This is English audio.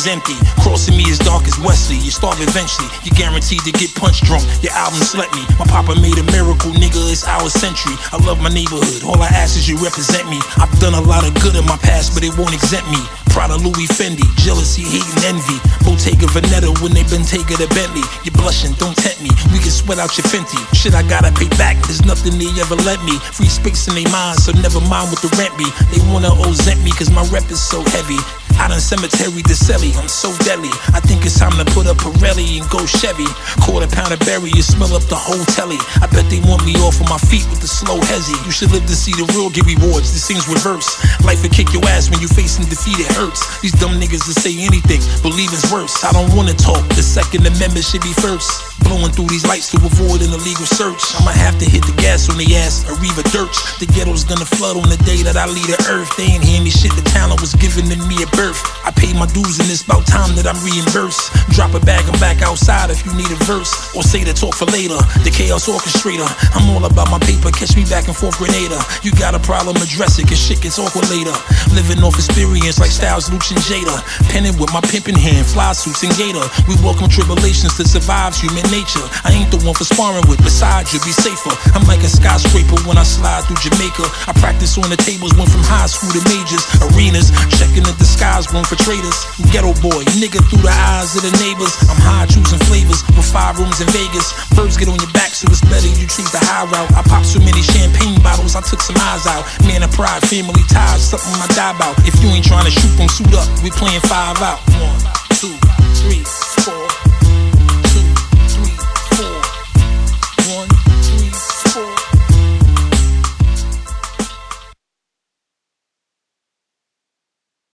is empty. Crossing me as dark as Wesley. You starve eventually, you're guaranteed to get punch drunk. Your album slept me. My papa made a miracle, nigga, it's our century. I love my neighborhood, all I ask is you represent me. I've done a lot of good in my past, but it won't exempt me. Proud of Louis Fendi, jealousy, hate and envy. Bottega Veneta when they Bentayga to Bentley. You're blushing, don't tempt me. We can sweat out your Fenty. Shit, I gotta pay back, there's nothing they ever let me. Free space in they mind, so never mind what the rent be. They wanna ozent me cause my rep is so heavy. Out in cemetery to Selly, I'm so deadly. I think it's time to put up Pirelli and go Chevy. Quarter pound of berry, you smell up the whole telly. I bet they want me off of my feet with the slow hezzy. You should live to see the real get rewards, this thing's reverse. Life will kick your ass when you facing defeat, it hurts. These dumb niggas that say anything, believing's worse. I don't wanna talk, the Second Amendment should be first. Blowing through these lights to avoid an illegal search. I'ma have to hit the gas on the ass, Arriva Dirch. The ghetto's gonna flood on the day that I leave the earth. They ain't hear me shit, the talent was given to me at birth. I paid my dues and it's about time that I'm reimbursed. Drop a bag, I'm back outside if you need a verse. Or say the talk for later, the chaos orchestrator. I'm all about my paper, catch me back and forth Grenada. You got a problem, address it, cause shit gets awkward later. Living off experience like Styles, Luch and Jada. Penning with my pimpin' hand, fly suits and gator. We welcome tribulations to survive human nature. I ain't the one for sparring with, besides you'll be safer. I'm like a skyscraper when I slide through Jamaica. I practice on the tables, went from high school to majors. Arenas, checking the skies, room for traders. Ghetto boy, nigga through the eyes of the neighbors. I'm high choosing flavors with 5 rooms in Vegas. Birds get on your back, so it's better you choose the high route. I popped so many champagne bottles, I took some eyes out. Man of pride, family ties, something I die about. If you ain't trying to shoot them, suit up. We playing 5 out. 1, 2, 3, 4.